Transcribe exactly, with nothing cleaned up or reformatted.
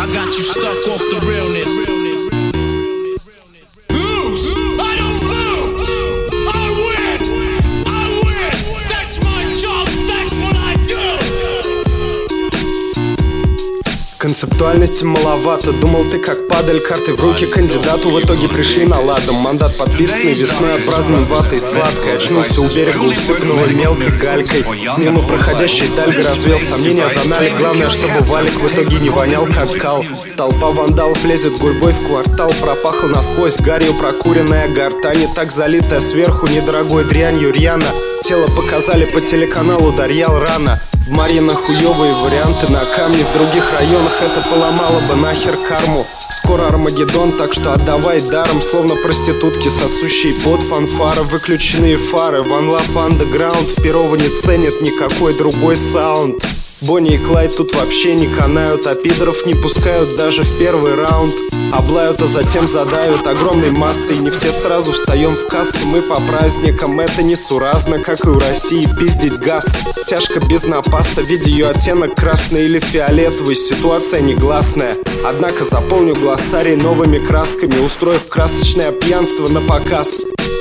I got you stuck off the realness. Lose, I don't lose, I win, I win. That's my job, that's what I do. Концептуальности маловато. Думал, ты как падаль, карты в руки кандидату. В итоге пришли на ладом. Мандат подписанный весной, отпразднован ватой сладкой. Очнулся у берега, усыпанного мелкой галькой. Мимо проходящий дальга развел сомнения за налик. Главное, чтобы валик в итоге не вонял, как кал. Толпа вандалов лезет гурьбой в квартал. Пропахло насквозь гарью прокуренная гортань. Не так залитая сверху недорогой дрянью рьяно. Тело показали по телеканалу, Дарьял рано. В Марьино хуёвые варианты на камне. В других районах это поломало бы нахер карму. Скоро Армагеддон, так что отдавай даром. Словно проститутки, сосущие под фанфары. Выключенные фары, One Love Underground. В Перово не ценят никакой другой саунд. Бонни и Клайд тут вообще не канают, а пидоров не пускают даже в первый раунд. Облают, а затем задают огромной массой. Не все сразу встаем в кассу. Мы по праздникам, это несуразно, как и у России пиздить газ. Тяжко без напаса, видя ее оттенок красный или фиолетовый. Ситуация негласная, однако заполню глоссарий новыми красками, устроив красочное пьянство на показ.